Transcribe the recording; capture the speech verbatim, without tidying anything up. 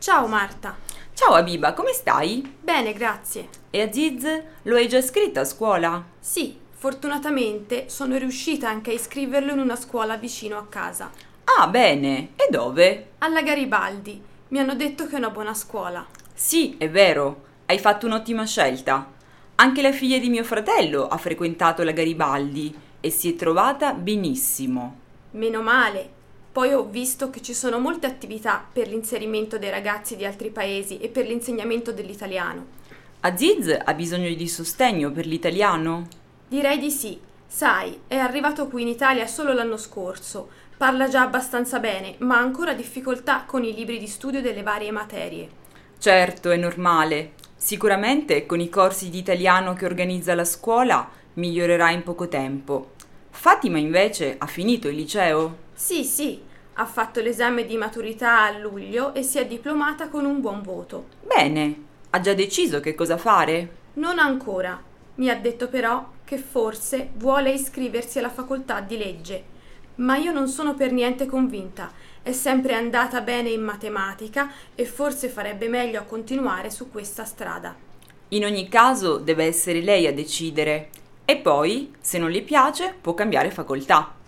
Ciao Marta. Ciao Abiba, come stai? Bene, grazie. E Aziz, lo hai già iscritto a scuola? Sì, fortunatamente sono riuscita anche a iscriverlo in una scuola vicino a casa. Ah, bene. E dove? Alla Garibaldi. Mi hanno detto che è una buona scuola. Sì, è vero. Hai fatto un'ottima scelta. Anche la figlia di mio fratello ha frequentato la Garibaldi e si è trovata benissimo. Meno male. Poi ho visto che ci sono molte attività per l'inserimento dei ragazzi di altri paesi e per l'insegnamento dell'italiano. Aziz ha bisogno di sostegno per l'italiano? Direi di sì. Sai, è arrivato qui in Italia solo l'anno scorso. Parla già abbastanza bene, ma ha ancora difficoltà con i libri di studio delle varie materie. Certo, è normale. Sicuramente con i corsi di italiano che organizza la scuola migliorerà in poco tempo. Fatima invece ha finito il liceo? Sì, sì, ha fatto l'esame di maturità a luglio e si è diplomata con un buon voto. Bene, ha già deciso che cosa fare? Non ancora. Mi ha detto però che forse vuole iscriversi alla facoltà di legge. Ma io non sono per niente convinta. È sempre andata bene in matematica e forse farebbe meglio a continuare su questa strada. In ogni caso deve essere lei a decidere. E poi, se non le piace, può cambiare facoltà.